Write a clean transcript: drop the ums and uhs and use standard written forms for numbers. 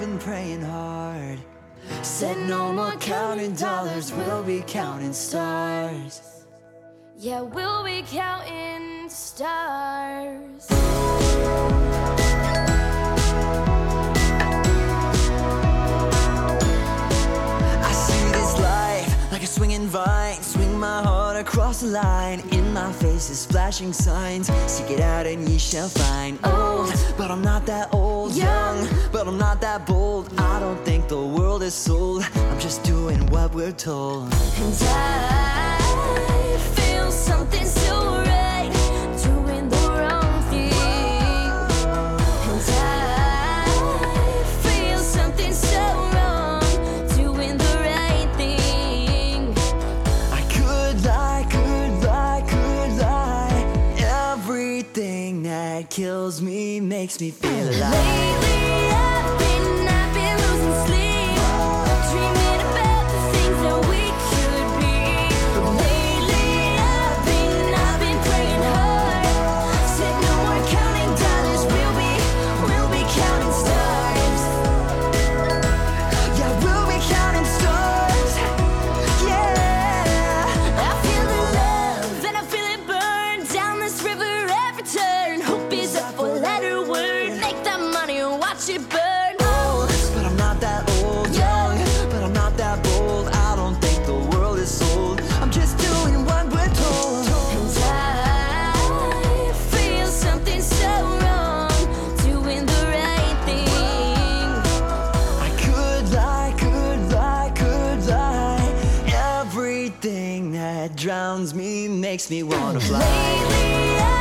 been praying hard. Said no more counting dollars, we'll be counting stars. Yeah, we'll be counting stars. I see this life like a swinging vine. Swing my heart across the line. In my face is flashing signs. Seek it out and ye shall find. Old, but I'm not that old. Young, but I'm not that bold. I don't think the world is sold. I'm just doing what we're told. And I feel something so right, doing the wrong thing. And I feel something so wrong, doing the right thing. I could lie, could lie, could lie. Everything that kills me makes me feel alive. Lately I've been losing sleep, dreaming about the things that we could be. Lately I've been praying hard. Said no more counting dollars, we'll be counting stars. Yeah, we'll be counting stars. Yeah. I feel the love and I feel it burn down this river every turn. Hope is a four-letter word. Make that money and watch it burn. Old, but I'm not that old. Young, but I'm not that bold. I don't think the world is sold. I'm just doing what we're told. And I feel something so wrong, doing the right thing. I could lie, could lie, could lie. Everything that drowns me makes me wanna fly. Lately